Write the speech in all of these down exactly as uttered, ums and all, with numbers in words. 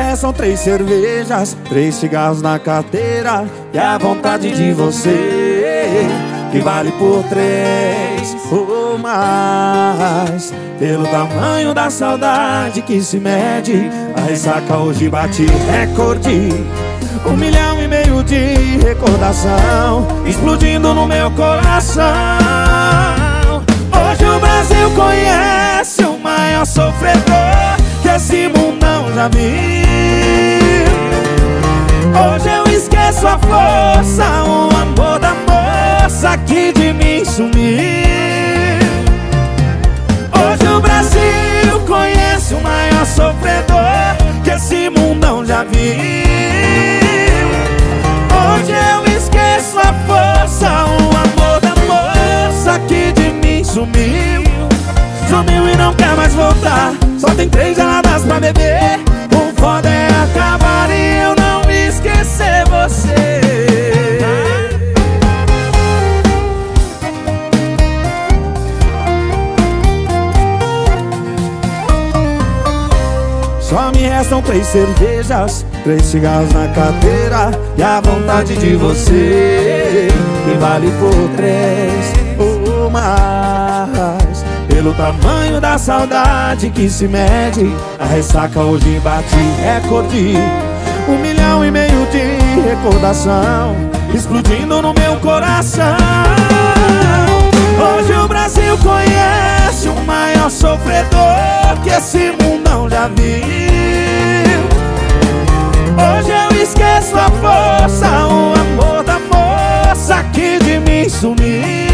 restam três cervejas, três cigarros na carteira e a vontade de você, que vale por três ou mais. Pelo tamanho da saudade que se mede, a ressaca hoje bate recorde. Um milhão e meio de recordação explodindo no meu coração. Hoje o Brasil conhece o maior sofredor que esse mundão já viu. Hoje eu esqueço a força, o amor da moça que de mim sumiu. Hoje o Brasil conhece o maior sofredor que esse mundão já viu. Hoje eu esqueço a força, o amor da moça que de mim sumiu. Sumiu e não quer mais voltar, só tem três geladas pra beber. O foda é acabar e eu não esquecer você. Só me restam três cervejas, três cigarros na carteira e a vontade de você, que vale por três ou mais. Pelo tamanho da saudade que se mede, a ressaca hoje bate recorde. Um milhão e meio de recordação explodindo no meu coração. Hoje o Brasil conhece o maior sofredor que esse mundão já viu. Hoje eu esqueço a força, o amor da moça que de mim sumiu.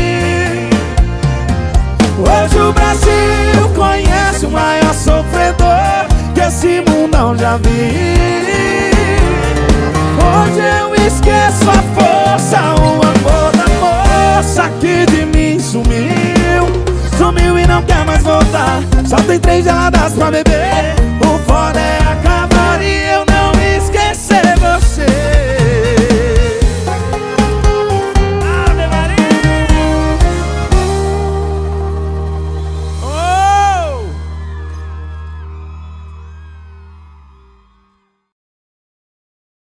Hoje o Brasil conhece o maior sofredor que esse mundão já viu. Hoje eu esqueço a força, o amor da moça que de mim sumiu. Sumiu e não quer mais voltar, só tem três geladas pra beber.